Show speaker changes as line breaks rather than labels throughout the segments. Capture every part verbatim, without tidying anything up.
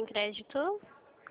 crédito.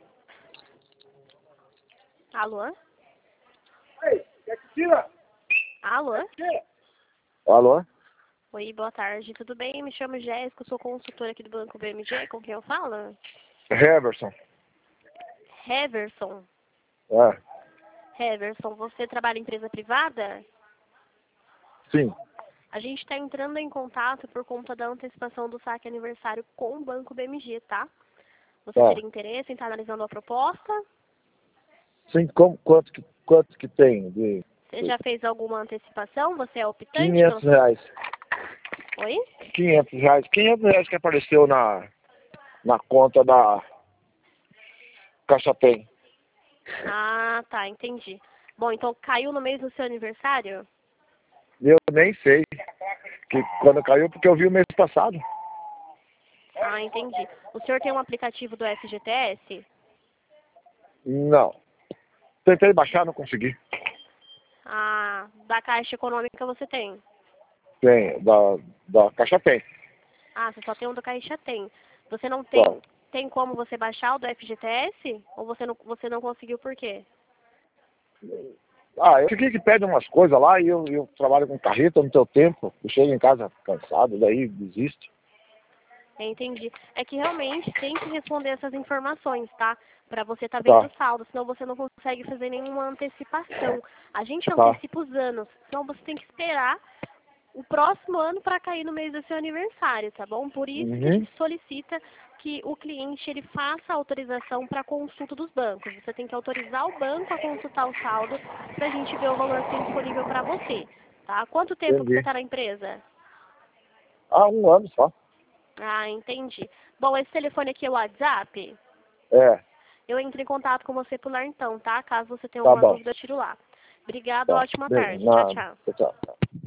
Alô?
Ei, quer que tira?
Alô?
Alô?
Oi, boa tarde, tudo bem? Me chamo Jéssica, sou consultora aqui do Banco B M G, com quem eu falo?
Heverson.
Heverson.
É.
Heverson, você trabalha em empresa privada?
Sim.
A gente está entrando em contato por conta da antecipação do saque aniversário com o Banco B M G, tá? Você
Tá.
teria interesse em estar analisando a proposta?
Sim, como, quanto, que, quanto que tem de
Você já fez alguma antecipação? Você é optante?
quinhentos reais.
Oi?
quinhentos reais. quinhentos reais que apareceu na, na conta da Caixa Tem.
Ah, tá, entendi. Bom, então caiu no mês do seu aniversário?
Eu nem sei que quando caiu, porque eu vi o mês passado.
Ah, entendi. O senhor tem um aplicativo do F G T S?
Não. Tentei baixar, não consegui.
Ah, da Caixa Econômica você tem?
Tem, da, da Caixa Tem.
Ah, você só tem um do Caixa Tem. Você não tem,
Só.
tem como você baixar o do F G T S? Ou você não, você não conseguiu por quê?
Ah, eu fiquei que pede umas coisas lá e eu, eu trabalho com carreta no teu tempo. Eu chego em casa cansado, daí desisto.
Entendi. É que realmente tem que responder essas informações, tá? Pra você estar tá vendo
Tá,
o saldo, senão você não consegue fazer nenhuma antecipação. A gente
tá.
antecipa os anos, senão você tem que esperar o próximo ano para cair no mês do seu aniversário, tá bom? Por isso que a
Uhum.
gente solicita que o cliente ele faça a autorização para consulta dos bancos. Você tem que autorizar o banco a consultar o saldo para a gente ver o valor que tem disponível para você, tá? Quanto tempo que você
Entendi.
está na empresa?
Ah, um ano só.
Ah, entendi. Bom, esse telefone aqui é o WhatsApp.
É,
Eu entro em contato com você por lá então, tá? Caso você tenha
tá
alguma
bom.
dúvida, eu tiro lá. Obrigada,
Tá.
ótima
Bem,
tarde. Tchau,
nada.
tchau.
Tchau, tchau.